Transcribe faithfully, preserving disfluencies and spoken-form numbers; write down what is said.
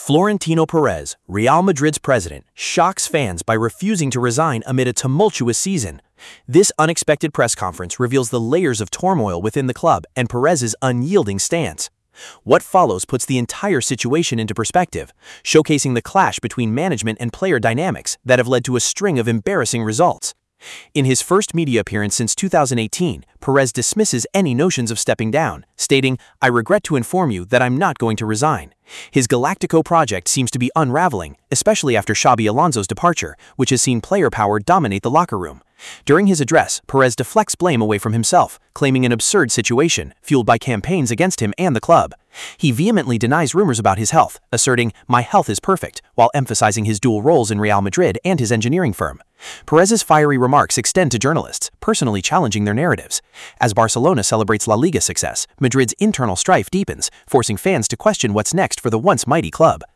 Florentino Perez, Real Madrid's president, shocks fans by refusing to resign amid a tumultuous season. This unexpected press conference reveals the layers of turmoil within the club and Perez's unyielding stance. What follows puts the entire situation into perspective, showcasing the clash between management and player dynamics that have led to a string of embarrassing results. In his first media appearance since two thousand eighteen, Perez dismisses any notions of stepping down, stating, "I regret to inform you that I'm not going to resign." His Galactico project seems to be unraveling, especially after Xabi Alonso's departure, which has seen player power dominate the locker room. During his address, Perez deflects blame away from himself, claiming an absurd situation, fueled by campaigns against him and the club. He vehemently denies rumors about his health, asserting, "My health is perfect," while emphasizing his dual roles in Real Madrid and his engineering firm. Perez's fiery remarks extend to journalists, personally challenging their narratives. As Barcelona celebrates La Liga success, Madrid's internal strife deepens, forcing fans to question what's next for the once mighty club.